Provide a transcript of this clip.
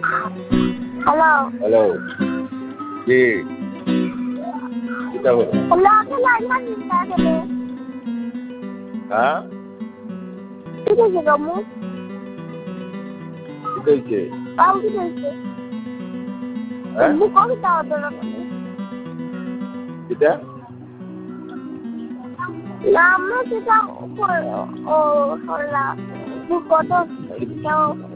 hello hello জি কিতা হলো hello আপনি লাইন মারছেন তাহলে হ্যাঁ কি হয়েছে গমু কিতা হয়েছে কাউ কি হয়েছে হ্যাঁ বুক কবে যাওয়ার জন্য কিতা না আমরা সেটা ও হল্লা বুক কত